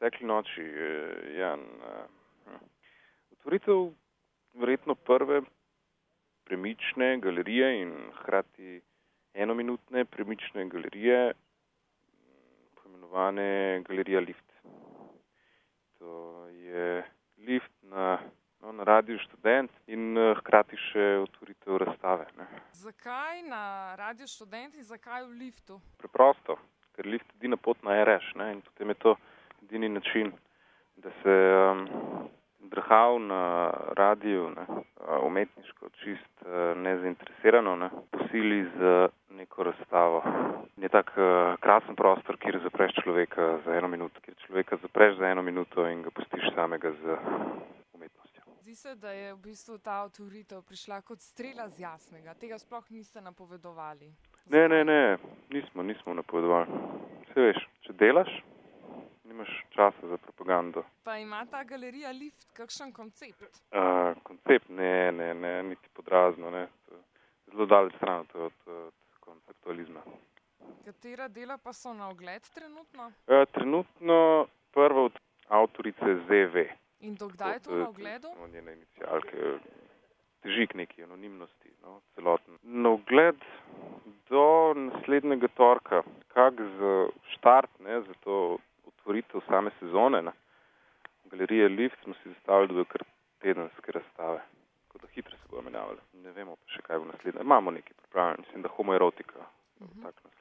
Stekli noči, Jan. Otvoritev verjetno prve premične galerije in hkrati enominutne premične galerije, poimenovane Galerija Lift. To je lift na Radiu Študent in hkrati še otvoritev razstave. Ne. Zakaj na Radiu Študent in zakaj v liftu? Preprosto, ker lift edina pot na RŠ, ne, in potem je to edini način, da se drhal na radiju, ne, umetniško, čist nezainteresirano, ne, posili z neko razstavo. Je tak krasen prostor, kjer zapreš človeka za 1 minuto, kjer človeka zapreš za 1 minuto in ga pustiš samega z umetnostjo. Zdi se, da je v bistvu ta otvoritev prišla kot strela z jasnega. Tega sploh niste napovedovali. Ne, nismo napovedovali. Saj veš, če delaš, nimaš časa za propagando. Pa ima ta galerija Lift kakšen koncept? Koncept? Ne, niti podrazno, ne. Zelo daleč stran od konceptualizma. Katera dela pa so na ogled trenutno? Trenutno prva od avtorice ZV. In do kdaj je to na ogledu? Njene inicialke, teži k neki anonimnosti, no, celoten. Na ogled do naslednjega torka, kak za štart, ne, za to otvoritev same sezone, ne. Galerije Lift smo si zastavili, da bojo kar tedenske razstave. Tako da hitro se bojo menjavali. Ne vemo pa še kaj bo naslednje. Imamo nekaj pripravljeno, mislim, da homoerotika. Tak